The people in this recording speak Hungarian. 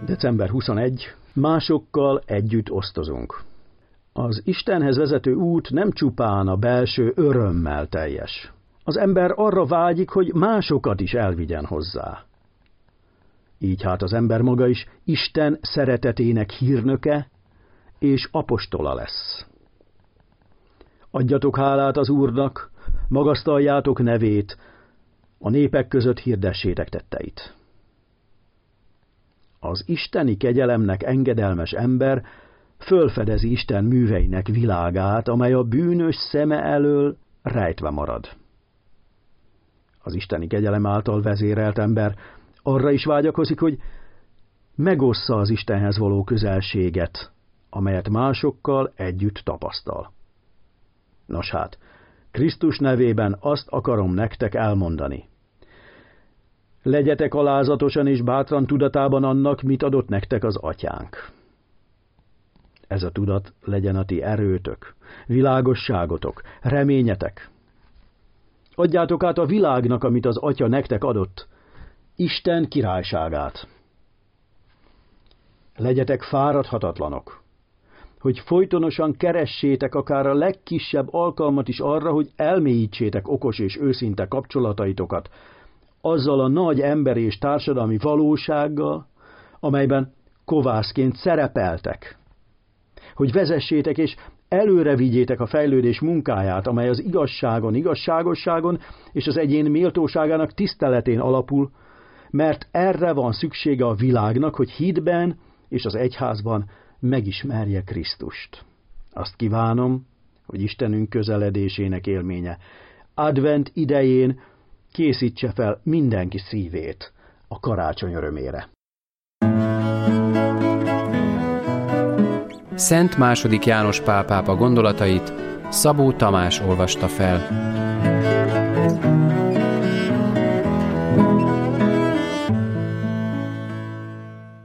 December 21. Másokkal együtt osztozunk. Az Istenhez vezető út nem csupán a belső örömmel teljes. Az ember arra vágyik, hogy másokat is elvigyen hozzá. Így hát az ember maga is Isten szeretetének hírnöke és apostola lesz. Adjatok hálát az Úrnak, magasztaljátok nevét, a népek között hirdessétek tetteit. Az isteni kegyelemnek engedelmes ember fölfedezi Isten műveinek világát, amely a bűnös szeme elől rejtve marad. Az isteni kegyelem által vezérelt ember arra is vágyakozik, hogy megossza az Istenhez való közelséget, amelyet másokkal együtt tapasztal. Nos hát, Krisztus nevében azt akarom nektek elmondani. Legyetek alázatosan és bátran tudatában annak, mit adott nektek az atyánk. Ez a tudat legyen a ti erőtök, világosságotok, reményetek. Adjátok át a világnak, amit az atya nektek adott, Isten királyságát. Legyetek fáradhatatlanok, hogy folytonosan keressétek akár a legkisebb alkalmat is arra, hogy elmélyítsétek okos és őszinte kapcsolataitokat azzal a nagy emberi és társadalmi valósággal, amelyben kovászként szerepeltek, hogy vezessétek és előre vigyétek a fejlődés munkáját, amely az igazságon, igazságosságon és az egyén méltóságának tiszteletén alapul, mert erre van szüksége a világnak, hogy hitben és az egyházban megismerje Krisztust. Azt kívánom, hogy Istenünk közeledésének élménye advent idején készítse fel mindenki szívét a karácsony örömére. Szent II. János Pál pápa gondolatait Szabó Tamás olvasta fel.